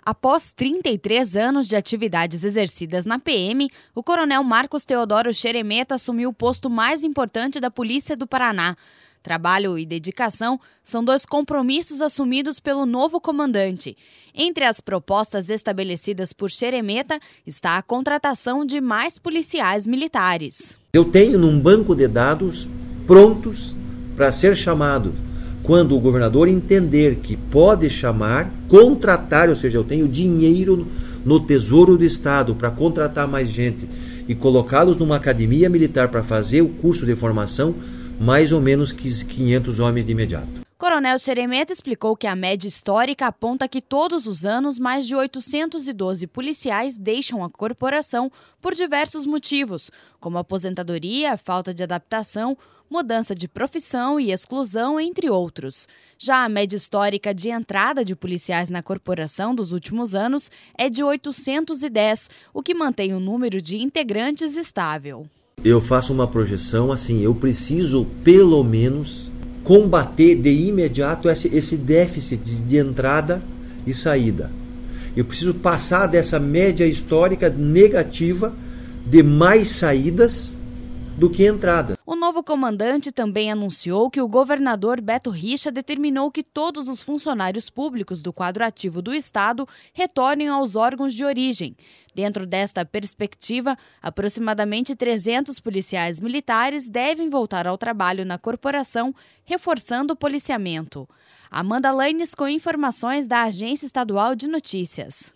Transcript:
Após 33 anos de atividades exercidas na PM, o coronel Marcos Teodoro Xeremeta assumiu o posto mais importante da Polícia do Paraná. Trabalho e dedicação são dois compromissos assumidos pelo novo comandante. Entre as propostas estabelecidas por Xeremeta está a contratação de mais policiais militares. Eu tenho num banco de dados prontos para ser chamado. Quando o governador entender que pode chamar, contratar, ou seja, eu tenho dinheiro no Tesouro do Estado para contratar mais gente e colocá-los numa academia militar para fazer o curso de formação, mais ou menos 500 homens de imediato. Coronel Xeremeta explicou que a média histórica aponta que todos os anos mais de 812 policiais deixam a corporação por diversos motivos, como aposentadoria, falta de adaptação, mudança de profissão e exclusão, entre outros. Já a média histórica de entrada de policiais na corporação dos últimos anos é de 810, o que mantém o número de integrantes estável. Eu faço uma projeção assim, eu preciso pelo menos combater de imediato esse déficit de entrada e saída. Eu preciso passar dessa média histórica negativa de mais saídas do que entrada. O novo comandante também anunciou que o governador Beto Richa determinou que todos os funcionários públicos do quadro ativo do Estado retornem aos órgãos de origem. Dentro desta perspectiva, aproximadamente 300 policiais militares devem voltar ao trabalho na corporação, reforçando o policiamento. Amanda Lanes com informações da Agência Estadual de Notícias.